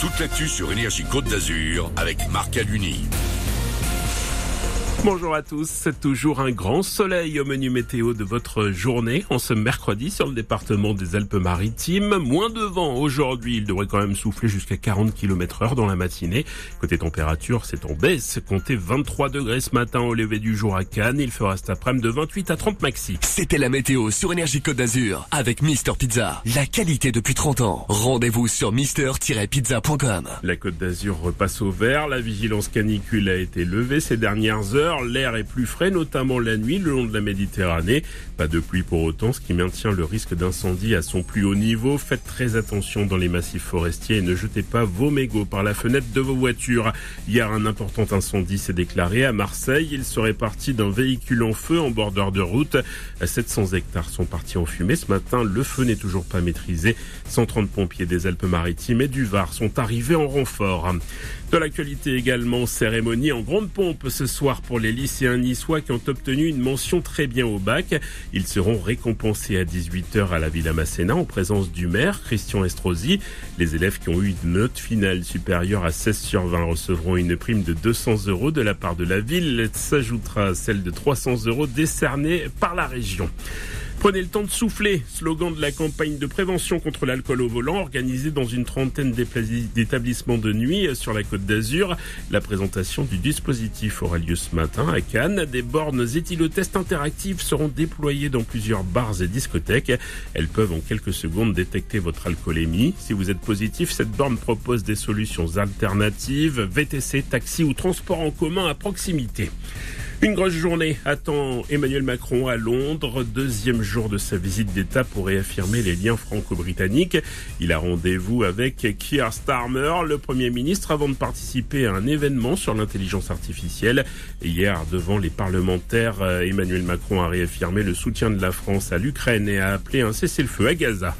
toute l'actu sur Énergie Côte d'Azur avec Marc Aluni. Bonjour à tous, c'est toujours un grand soleil au menu météo de votre journée en ce mercredi sur le département des Alpes-Maritimes. Moins de vent aujourd'hui, il devrait quand même souffler jusqu'à 40 km/h dans la matinée. Côté température, c'est en baisse, comptez 23 degrés ce matin au lever du jour à Cannes. Il fera cet après-midi de 28 à 30 maxi. C'était la météo sur Énergie Côte d'Azur avec Mister Pizza. La qualité depuis 30 ans. Rendez-vous sur mister-pizza.com. La Côte d'Azur repasse au vert. La vigilance canicule a été levée ces dernières heures. L'air est plus frais, notamment la nuit, le long de la Méditerranée. Pas de pluie pour autant, ce qui maintient le risque d'incendie à son plus haut niveau. Faites très attention dans les massifs forestiers et ne jetez pas vos mégots par la fenêtre de vos voitures. Hier, un important incendie s'est déclaré à Marseille. Il serait parti d'un véhicule en feu en bordure de route. 700 hectares sont partis en fumée. Ce matin, le feu n'est toujours pas maîtrisé. 130 pompiers des Alpes-Maritimes et du Var sont arrivés en renfort. De l'actualité également, cérémonie en grande pompe ce soir pour les lycéens niçois qui ont obtenu une mention très bien au bac. Ils seront récompensés à 18h à la Villa Masséna en présence du maire, Christian Estrosi. Les élèves qui ont eu une note finale supérieure à 16/20 recevront une prime de 200 € de la part de la ville. S'ajoutera à celle de 300 € décernée par la région. Prenez le temps de souffler, slogan de la campagne de prévention contre l'alcool au volant organisée dans une trentaine d'établissements de nuit sur la Côte d'Azur. La présentation du dispositif aura lieu ce matin à Cannes. Des bornes éthylotest interactives seront déployées dans plusieurs bars et discothèques. Elles peuvent en quelques secondes détecter votre alcoolémie. Si vous êtes positif, cette borne propose des solutions alternatives, VTC, taxi ou transport en commun à proximité. Une grosse journée attend Emmanuel Macron à Londres, deuxième jour de sa visite d'État pour réaffirmer les liens franco-britanniques. Il a rendez-vous avec Keir Starmer, le Premier ministre, avant de participer à un événement sur l'intelligence artificielle. Hier, devant les parlementaires, Emmanuel Macron a réaffirmé le soutien de la France à l'Ukraine et a appelé un cessez-le-feu à Gaza.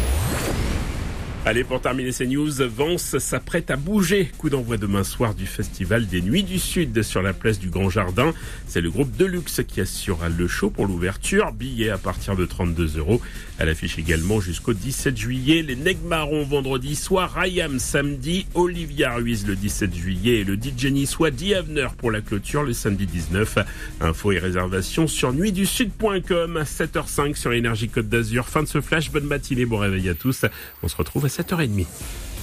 Allez, pour terminer ces news, Vence s'apprête à bouger. Coup d'envoi demain soir du Festival des Nuits du Sud sur la place du Grand Jardin. C'est le groupe Deluxe qui assurera le show pour l'ouverture. Billets à partir de 32 €. À l'affiche également jusqu'au 17 juillet. Les Nègres Marrons vendredi soir, Ayam samedi, Olivia Ruiz le 17 juillet et le DJ niçois Diavner pour la clôture le samedi 19. Infos et réservations sur nuitdusud.com. 7h05 sur Énergie Côte d'Azur. Fin de ce flash. Bonne matinée, bon réveil à tous. On se retrouve à 7h30.